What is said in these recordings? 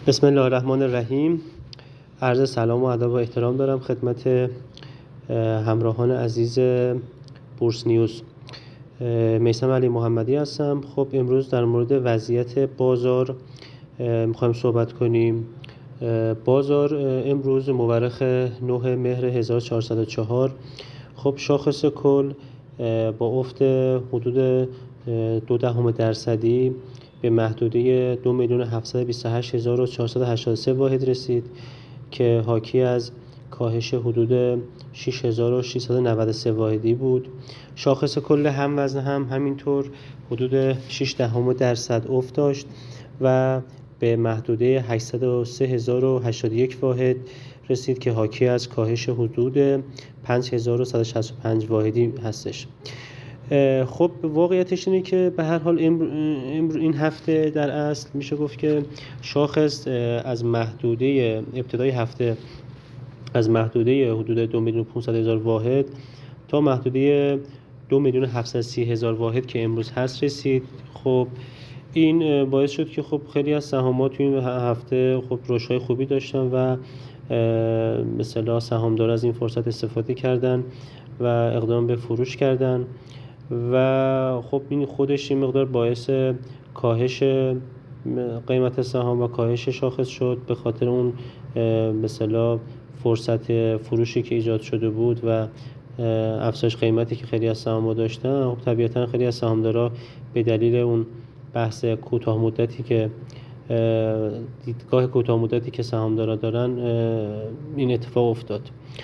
بسم الله الرحمن الرحیم. عرض سلام و ادب و احترام دارم خدمت همراهان عزیز بورس نیوز. میثم علی محمدی هستم. خب امروز در مورد وضعیت بازار میخوایم صحبت کنیم. بازار امروز مورخ 9 مهر 1404 خب شاخص کل با افت حدود 0.2% به محدوده 2,728,483 واحد رسید که حاکی از کاهش حدود 6,693 واحدی بود. شاخص کل هموزن هم همینطور حدود 0.6% افت داشت و به محدوده 803,081 واحد رسید که حاکی از کاهش حدود 5,165 واحدی هستش. خب واقعیتش اینه که به هر حال این هفته در اصل میشه گفت که شاخص از محدوده ابتدای هفته از محدوده حدود 2,500,000 واحد تا محدوده 2,730,000 واحد که امروز هست رسید. خب این باعث شد که خب خیلی از سهامات توی این هفته خب رشدهای خوبی داشتن و مثلا سهامدار از این فرصت استفاده کردن و اقدام به فروش کردن و خب این خودش این مقدار باعث کاهش قیمت سهام و کاهش شاخص شد به خاطر اون مثلا فرصت فروشی که ایجاد شده بود و افزایش قیمتی که خیلی از سهام‌ها داشتن. خب طبیعتاً خیلی از سهامدارا به دلیل اون بحث کوتاه مدتی که دیدگاه کوتاه مدتی که سهامدارا دارن این اتفاق افتاد.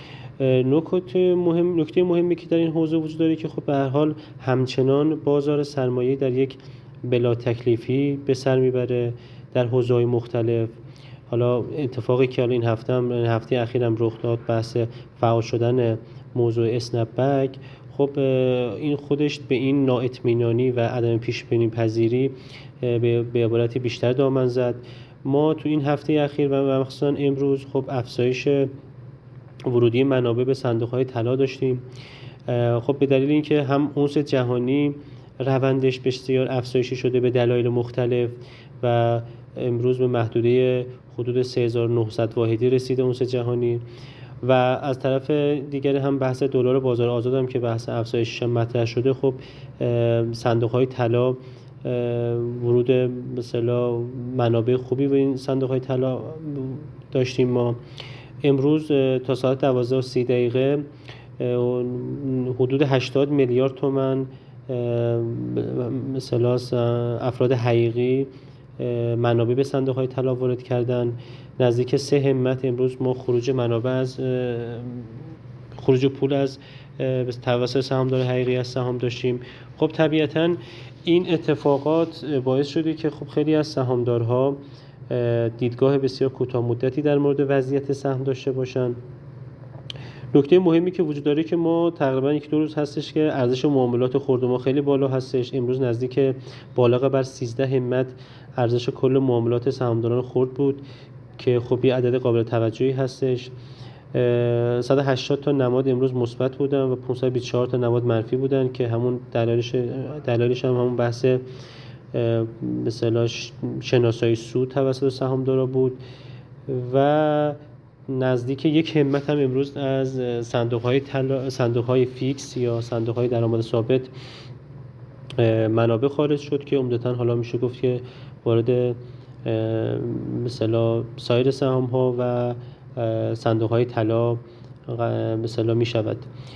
نکته مهمی که در این حوزه وجود داره که خب به هر حال همچنان بازار سرمایه در یک بلا تکلیفی به سر میبره در حوزه‌های مختلف. حالا اتفاقی که این هفته اخیرم رخ داد، بحث فعال شدن موضوع اسنپ بک، خب این خودش به این نااطمینانی و عدم پیش بینی پذیری به عبارتی بیشتر دامن زد. ما تو این هفته اخیر و مخصوصا امروز خب افزایش ورودی منابع به صندوق‌های طلا داشتیم. خب به دلیل اینکه هم اونس جهانی روندش بسیار افزایشی شده به دلایل مختلف و امروز به محدوده حدود 3,900 واحدی رسیده اونس جهانی و از طرف دیگر هم بحث دلار بازار آزاد هم که بحث افزایشش مطرح شده. خب صندوق‌های طلا ورود مثلا منابع خوبی به این صندوق‌های طلا داشتیم. ما امروز تا ساعت 12:30 حدود 80 میلیارد تومان مثلا افراد حقیقی منابع به صندوق‌های طلا وارد کردن. نزدیک 3 همت امروز ما خروج پول از توسط سهامدار حقیقی از سهام داشتیم. خب طبیعتاً این اتفاقات باعث شده که خب خیلی از سهامدارها دیدگاه بسیار کوتاه مدتی در مورد وضعیت سهم داشته باشن. نکته مهمی که وجود داره که ما تقریبا 1-2 روز هستش که ارزش معاملات خرد ما خیلی بالا هستش. امروز نزدیک بالغ بر 13 همت ارزش کل معاملات سهامداران خرد بود که خب یه عدد قابل توجهی هستش. 180 تا نماد امروز مثبت بودن و 524 تا نماد منفی بودن که همون دلایلش هم همون بحث مثلا شناسایی سود توسط سهامدارا بود و نزدیک 1 همت هم امروز از صندوق‌های فیکس یا صندوق‌های درآمد ثابت منابع خارج شد که عمدتاً حالا میشه گفت که وارد مثلا سایر سهام‌ها و صندوق‌های طلا مثلا میشود.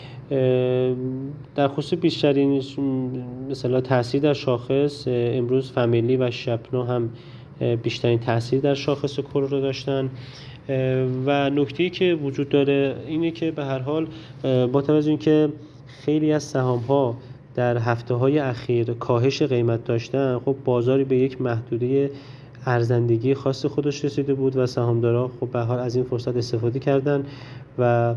در خصوص بیشترین مثلا تاثیر در شاخص امروز فامیلی و شپنا هم بیشترین تاثیر در شاخص کل رو داشتن و نکته‌ای که وجود داره اینه که به هر حال با توجه اینکه خیلی از سهام‌ها در هفته‌های اخیر کاهش قیمت داشتن، خب بازاری به یک محدوده ارزندگی خاص خودش رسیده بود و سهامدارا خب به هر حال از این فرصت استفاده کردن و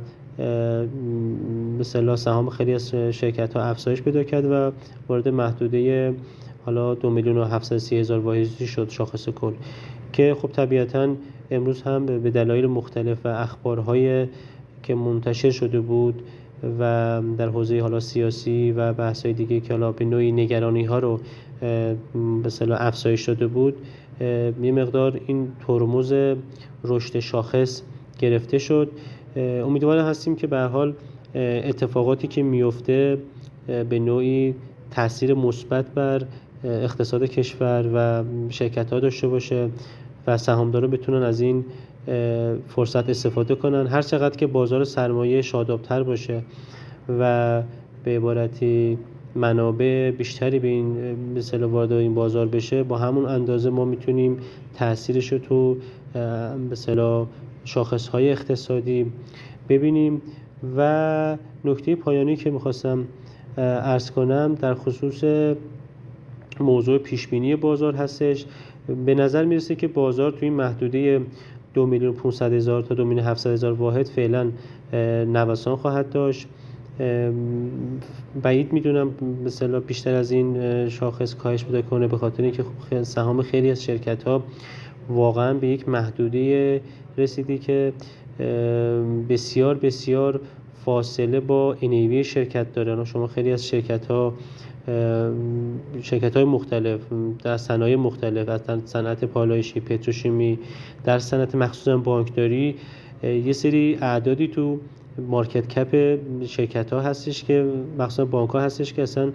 مثلا سهام خیلی از شرکت‌ها افزایش پیدا کرد و وارد محدوده حالا 2,730,000 واحدی شد شاخص کل که خب طبیعتاً امروز هم به دلایل مختلف و اخبارهای که منتشر شده بود و در حوزه حالا سیاسی و بحث‌های دیگه که حالا به نوعی نگرانی‌ها رو به اصطلاح افزایش داده بود یه مقدار این ترمز رشد شاخص گرفته شد. امیدوار هستیم که به هر حال اتفاقاتی که میفته به نوعی تاثیر مثبت بر اقتصاد کشور و شرکت‌ها داشته باشه و سهامدارا بتونن از این فرصت استفاده کنن. هر چقدر که بازار سرمایه شادابتر باشه و به عبارتی منابع بیشتری به این مثل وارد این بازار بشه، با همون اندازه ما میتونیم تأثیرش رو تو مثلا شاخص‌های اقتصادی ببینیم. و نکته پایانی که میخواستم عرض کنم در خصوص موضوع پیشبینی بازار هستش. به نظر میرسه که بازار توی این محدوده 2,500,000 تا 2,700,000 واحد فعلا نوسان خواهد داشت. بعید میدونم مثلا بیشتر از این شاخص کاهش پیدا کنه، به خاطر اینکه سهام خیلی از شرکت‌ها واقعا به یک محدوده رسیدی که بسیار بسیار فاصله با NAV شرکت داره. شما خیلی از شرکت‌های مختلف در صنایع مختلف، از صنعت پالایشی، پتروشیمی، در صنعت مخصوصا بانکداری، یه سری اعدادی تو مارکت کپ شرکت‌ها هستش که مخصوصا بانک‌ها هستش که اصلا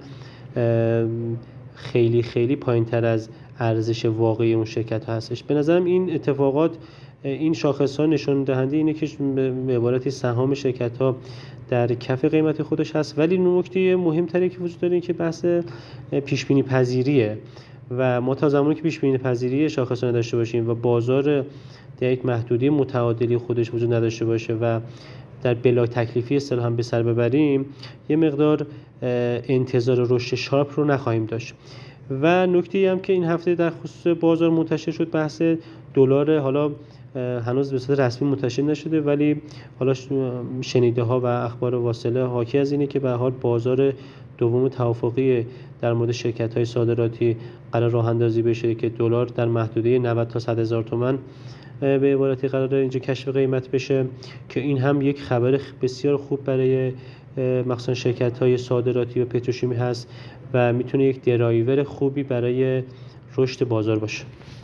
خیلی خیلی پایین‌تر از ارزش واقعی اون شرکت‌ها هستش. به نظرم این اتفاقات، این شاخص‌ها نشون دهنده اینه که به عبارتی سهام شرکت‌ها در کف قیمت خودش هست. ولی نکته مهم‌تری که وجود داره این که بحث پیش‌بینی پذیریه و ما تا زمانی که پیش‌بینی پذیری شاخص‌ها نداشته باشیم و بازار در یک محدوده متعادلی خودش وجود نداشته باشه و در بلا تکلیفی اصطلاحاً به سر ببریم، یه مقدار انتظار رشد شارپ رو نخواهیم داشت. و نکته‌ای هم که این هفته در خصوص بازار منتشر شد بحث دلار. حالا هنوز به صورت رسمی منتشر نشده ولی حالا شنیده‌ها و اخبار واصله حاکی از اینه که به هر حال بازار دوم توافقی در مورد شرکت‌های صادراتی قرار راه اندازی بشه که دلار در محدوده 90 تا 100,000 تومان به عبارتی قرار اینجا کشف قیمت بشه، که این هم یک خبر بسیار خوب برای مخصوصا شرکت‌های صادراتی و پتروشیمی هست و میتونه یک درایور خوبی برای رشد بازار باشه.